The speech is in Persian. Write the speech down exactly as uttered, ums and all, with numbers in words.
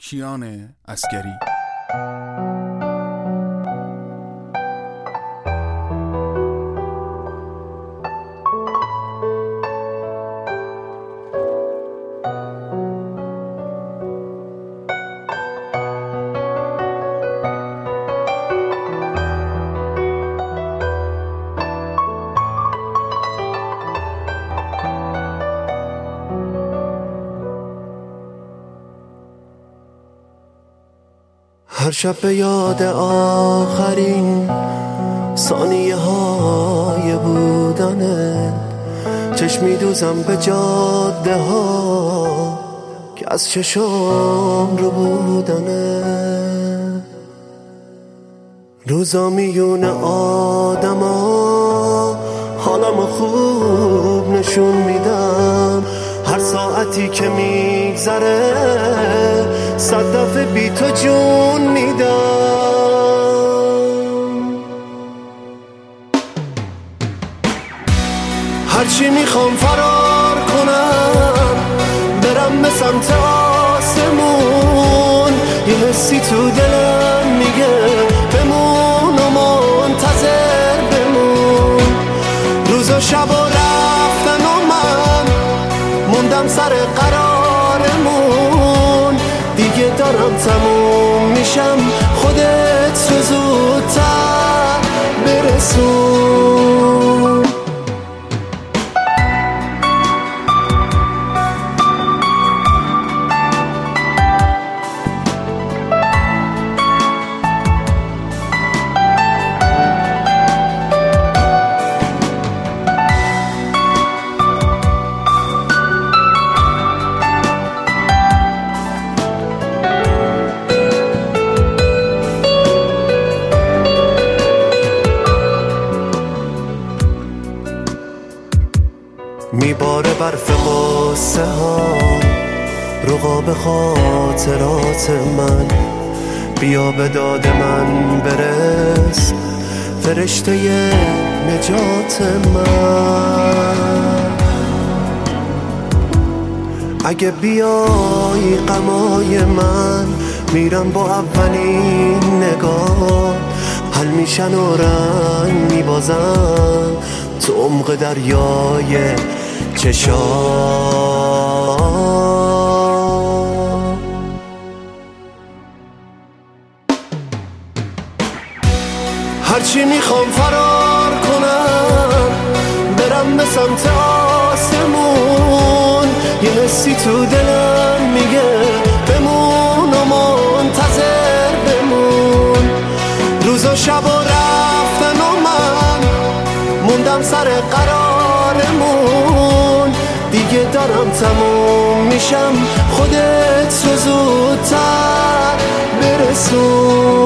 کیان عسگری. هر شب به یاد آخرین ثانیه های بودنه، چشم میدوزم به جاده ها که از چشم رو بودنه. روزا میون آدم ها حالمو خوب نشون میدم، هر ساعتی که میگذره صد دفعه بی تو جون میدم. هرچی میخوام فرار کنم برم به سمت آسمون، یه حسی تو دلم میگه بمون و منتظر بمون. روزا شبا رفتن و من موندم سر قرارمون، دیگه دارم تموم میشم، خودت رو زودتر برسون. میباره برف قصه ها رقاب خاطرات من، بیا به داد من برس فرشته نجات من. اگه بیای غمای من میرم با اولین نگاه، حل میشن و رنگ میبازم تو عمق دریای چشام. هرچی میخوام فرار کنم برم به سمت آسمون، یه حسی تو دلم میگه بمون و منتظر بمون. روزا شبا رفتن و من موندم سر قرارمون، دیگه دارم تموم میشم، خودت رو زودتر برسون.